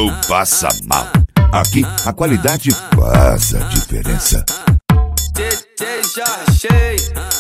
tu passa mal. Aqui a qualidade faz a diferença. DJ Jorge.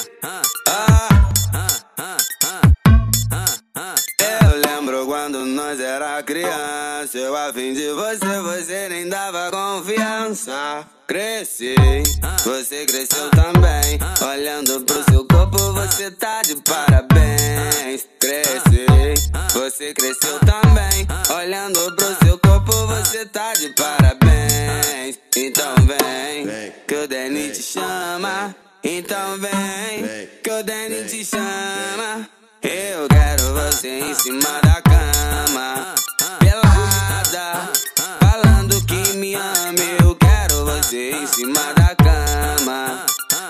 Eu lembro quando nós era criança, eu a fim de você nem dava confiança. Cresci, você cresceu também. Olhando pro seu corpo, você tá de parabéns. Cresci, você cresceu também. Olhando pro seu corpo, você tá de parabéns. Então vem, que o Danny te chama. Então vem, que o Danny te chama. Eu quero você em cima da cama, pelada, falando que me ama. Eu quero você em cima da cama,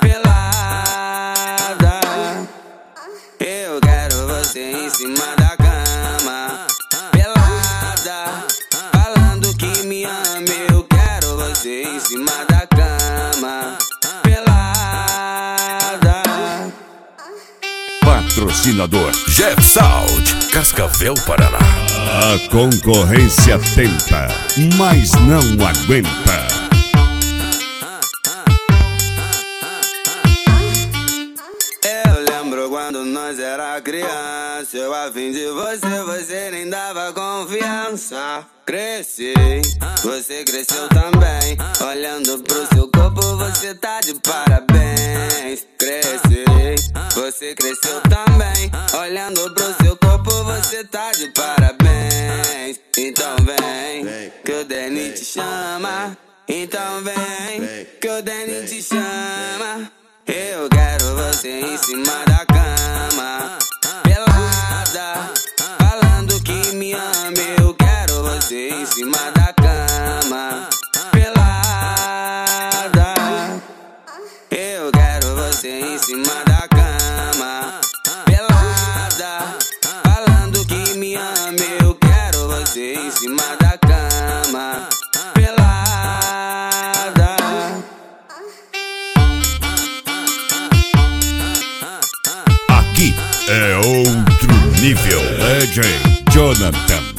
pelada. Eu quero você em cima da cama, pelada, falando que me ama. Eu quero você em cima da cama, pelada. Patrocinador Jeff Sound, Cascavel, Paraná. A concorrência tenta, mas não aguenta. Eu lembro quando nós era criança, eu a fim de você nem dava confiança. Cresci, você cresceu também. Olhando pro seu corpo, você tá de parabéns. Cresci, você cresceu também. Olhando pro seu corpo, você tá de parabéns. Então vem, que o Danny te chama. Então vem, que o Danny te chama. Eu quero você em cima da cama, pelada, falando que me ama. Eu quero você em cima da cama, pelada. Eu quero você em cima da cama, pelada, falando que me ama. Eu quero você em cima da cama, pelada. Aqui é outro nível. DJ Jonathan.